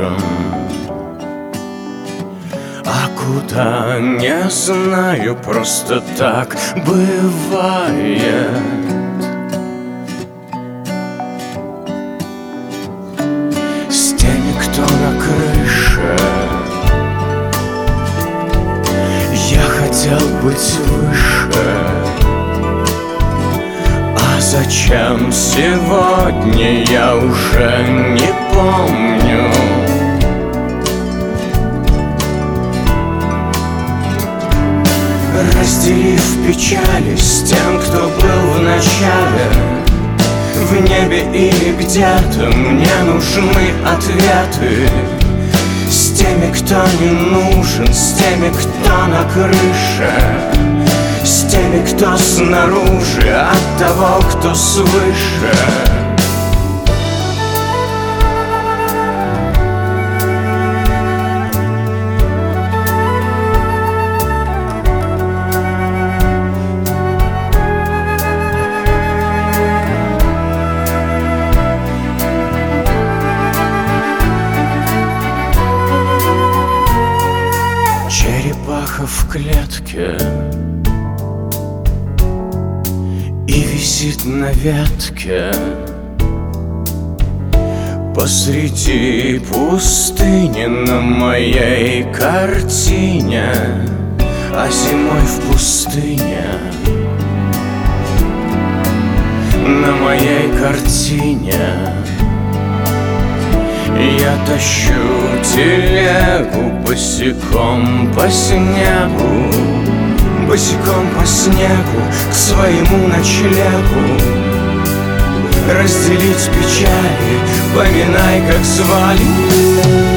нужен, а куда не знаю, просто так бывает. С теми, кто на крыше, я хотел быть выше. А зачем сегодня, я уже не помню. Разделив печали с тем, кто был в начале, в небе или где-то, мне нужны ответы. С теми, кто не нужен, с теми, кто на крыше, с теми, кто снаружи, от того, кто свыше. Черепаха в клетке и висит на ветке посреди пустыни на моей картине, а зимой в пустыне на моей картине. Я тащу телегу босиком по снегу, босиком по снегу к своему ночлегу. Разделить печали, поминай, как звали.